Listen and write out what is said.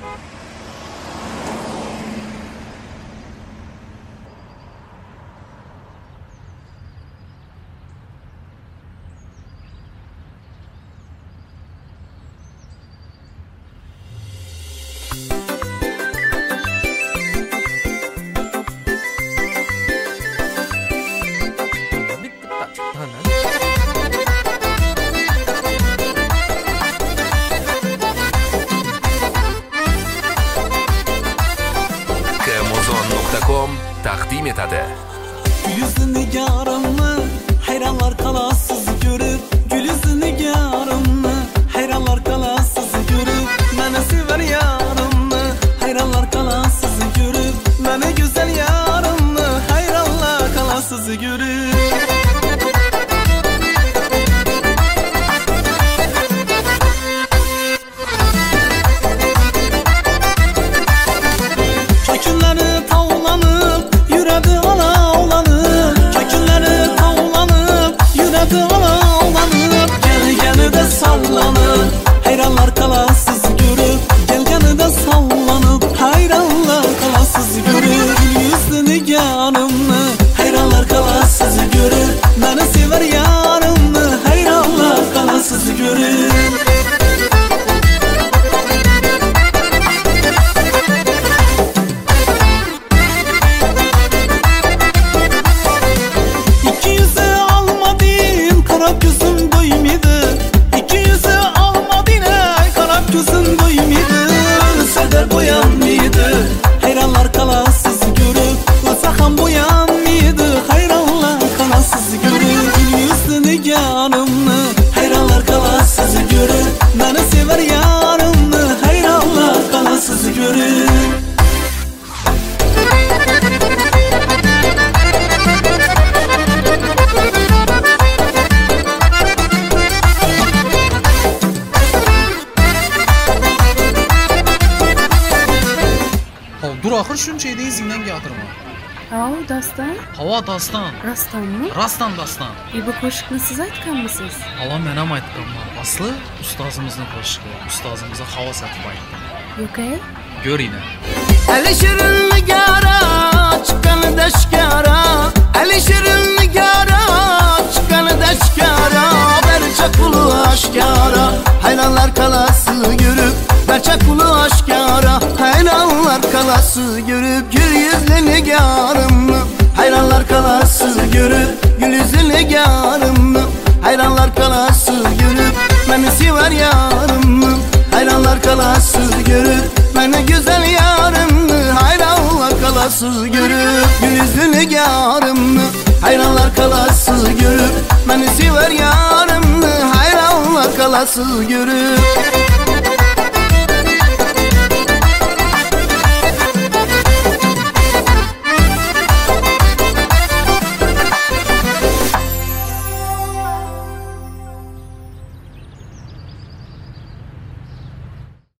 Kmozon.com takdim etadi. Gül nigarımı hayranlar kalasız görür. Gül nigarımı hayranlar kalasız görür. Beni sever yarımı hayranlar kalasız görür. Beni güzel yarımı hayranlar kalasız görür. Kökünleri tavlanıp yüredi ağlanıp. Kökünleri tavlanıp yüredi ağlanıp. Gel de sallanıp hayranlar kalasız görüp. Gel de sallanıp hayranlar kalasız görüp. Gül yüzlü nigarımı hayranlar kalasız görüp. Beni sever yarımı hayranlar kalasız görüp. Gözüm doymadı, iki yüzü almadın ey, kara gözüm doymadı. Seder boyanmadı, hayranlar kalasız görüp. Saçam boyanmadı, hayranlar kalasız görüp. Gül yüzlü nigarımı hayranlar kalasız görüp. Beni sever yarımı hayranlar kalasız görüp. Dur axır şuncha edi izindən yadırma. Ау, Dastan? Hava dastan. Rastanmı? Rastan dastan. Bu qo'shiqni siz aytganmisiz? Hava mənəm aytqanman. Aslı ustazımızın qoşuğu. Ustazımıza hava satıb aytdı. Yo'q-ey? Gör yine. Ali şirin nigara çıkanı deşkara. Ali şirin nigara çıkanı deşkara. Berçe kulu aşkara hayranlar kalası görüp. Berçe kulu aşkara hayranlar kalası görüp. Gül yüzlü nigarımı hayranlar kalası görüp. Gül yüzlü nigarımı hayranlar kalası görüp. Beni sever yarımı hayranlar kalası görüp. Beni güzel yarımı hayranlar kalası görüp. Gül yüzlü nigarımı hayranlar kalası görüp. Beni sever yarımı hayranlar kalası görüp.